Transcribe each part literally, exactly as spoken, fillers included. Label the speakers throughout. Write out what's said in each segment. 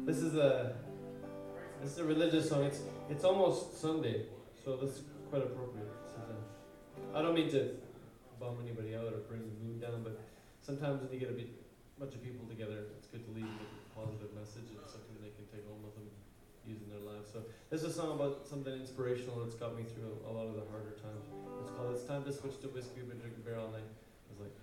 Speaker 1: This is a this is a religious song. It's it's almost Sunday, so this is quite appropriate. Sometimes. I don't mean to bum anybody out or bring the mood down, but sometimes when you get a bit, bunch of people together, it's good to leave with a positive message and something they can take home with them, use in their lives. So this is a song about something inspirational that's got me through a, a lot of the harder times. It's called "It's Time to Switch to Whiskey. We've been drinking beer all night." It's like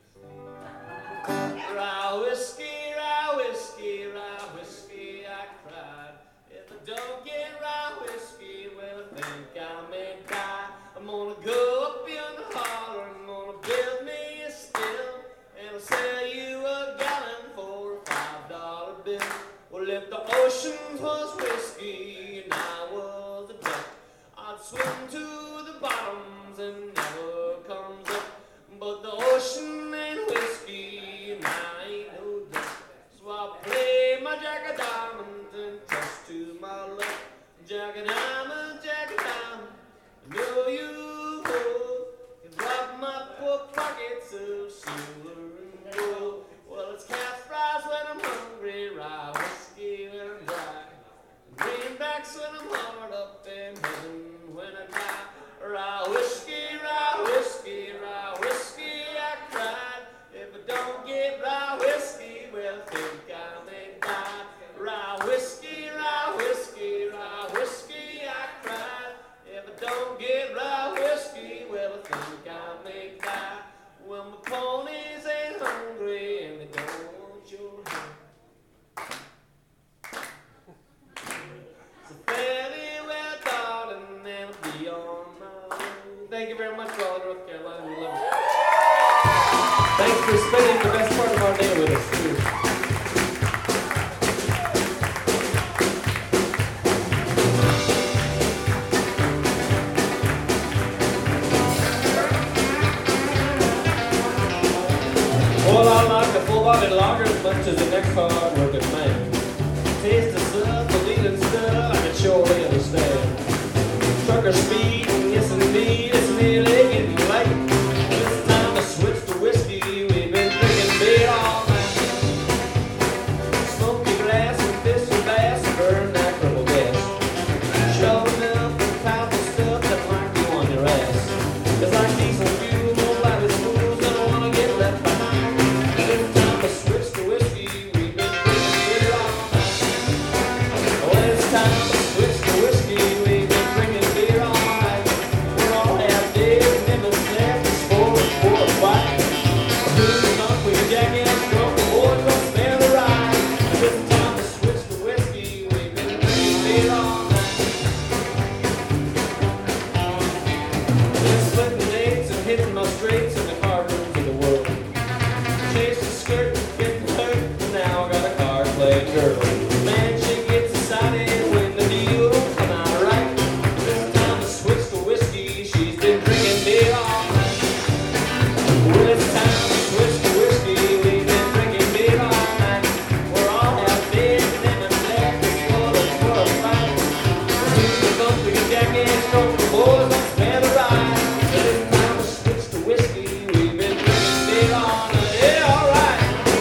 Speaker 1: rye whiskey, rye whiskey, rye whiskey, I cried. If I don't get rye whiskey, well, I think I may die. I'm gonna go up in the holler, I'm gonna build me a still, and I'll sell you a gallon for a five dollar bill. Well, if the ocean was whiskey and I was a duck, I'd swim to the bottoms and never comes up. But the ocean ain't whiskey and I ain't no duck, so I play my jack of diamonds and trust to my luck. Jack of diamonds, jack of diamonds, I know you can rob my poor pockets of silver and gold. Well, it's calf fries when I'm hungry, rye whiskey when I'm dry, and greenbacks when I'm hard up in heaven when I die. Rye whiskey, rye whiskey, rye whiskey, I cried. If I don't get rye whiskey, well, think I may die. Rye whiskey, rye whiskey, rye whiskey, I cried. If I don't get rye whiskey, well, I think I may die. Well, my ponies ain't hungry and they don't want your hand. So farewell, darling, and I'll be on my way. Thank you very much for all in North Carolina. We love you. Thanks for spending the best part of our day with us, too. Well, I like a full-bodied lager as much as the next hard-working man. Taste the stuff, the leading stuff, I can surely understand. Trucker speed, yes indeed, it's nearly getting late. It's time to switch to whiskey, we've been drinking beer all night. Smoke your glass and fish your bass and burn that crumble gas. Shoving up the powerful stuff that might you on your ass. Cause like diesel fuel, nobody smooth, don't wanna get left behind. It's time to switch to whiskey, we've been drinking beer all night. Well, it's time to switch to whiskey, we've been drinking beer all night. We're all half dead and them and snaps is four and four and white. Who's up with your jackass drunk, the boys don't smell the ride. It's time to switch to whiskey, we've been drinking beer all night. Been splitting dates and hitting my straights in the car rooms of the world. Chased the skirt, getting hurt, and now I got a card playing girl. Man, she gets excited when the deal don't come out right. It's time to switch to whiskey, she's been drinking beer all night. Well, it's time to switch to whiskey, we've been drinking beer all night. We're all half dead, and them and black is full of for a fight. Who's up with your jackass drunk, the boys don't smell the ride. It's time to switch to whiskey, we've been drinking beer all night. Yeah, all right.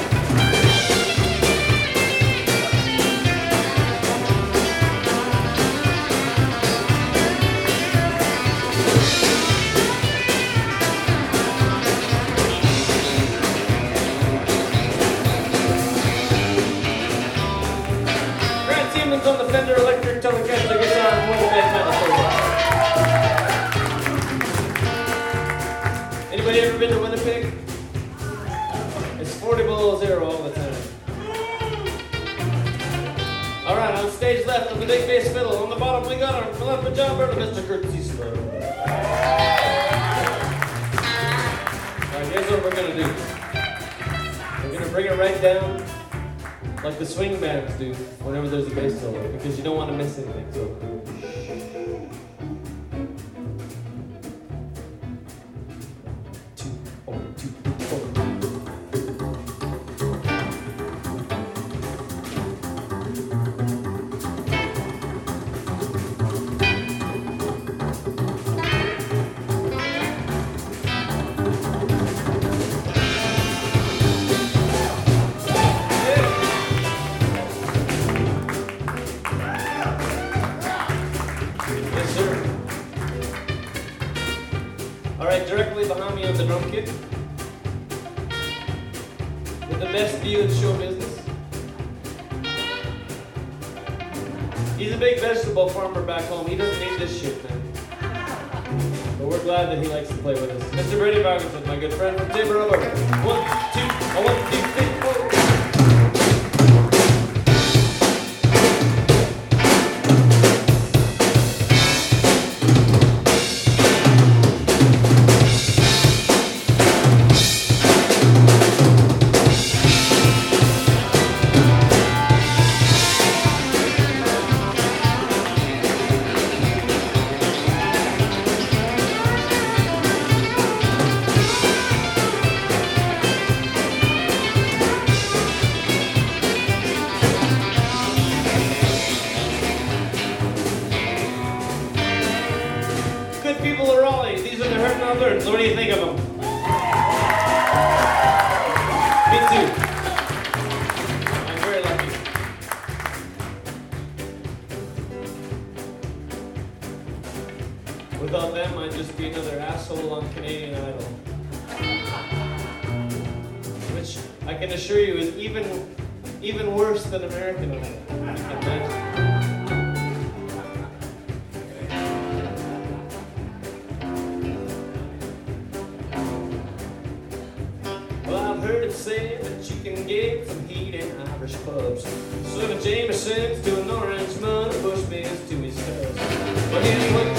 Speaker 1: Grant Siemens on the Fender Electric Telecaster guitar and one band metal. Anybody ever been to Winnipeg? It's forty below zero all the time. All right, on stage left with the big bass fiddle. On the bottom we got our beloved John Burton, Mister Kurt Cecil. All right, here's what we're gonna do. We're gonna bring it right down like the swing bands do whenever there's a bass solo, because you don't want to miss anything. So. Two, four, two, four. kid with the best view in show business. He's a big vegetable farmer back home. He doesn't need this shit, man. But we're glad that he likes to play with us. Mister Brady Parkinson, my good friend from Timber Rubber. One, two, a one, two, three, four. People of Raleigh, these are the Hurt Northerns. What do you think of them? Me too. I'm very lucky. Without them, I'd just be another asshole on Canadian Idol. Which I can assure you is even, even worse than American Idol. You can imagine. Heard it said that you can get some heat in Irish pubs. So the Jameson's to an Orangeman, a Bushman's to his cubs. But here's what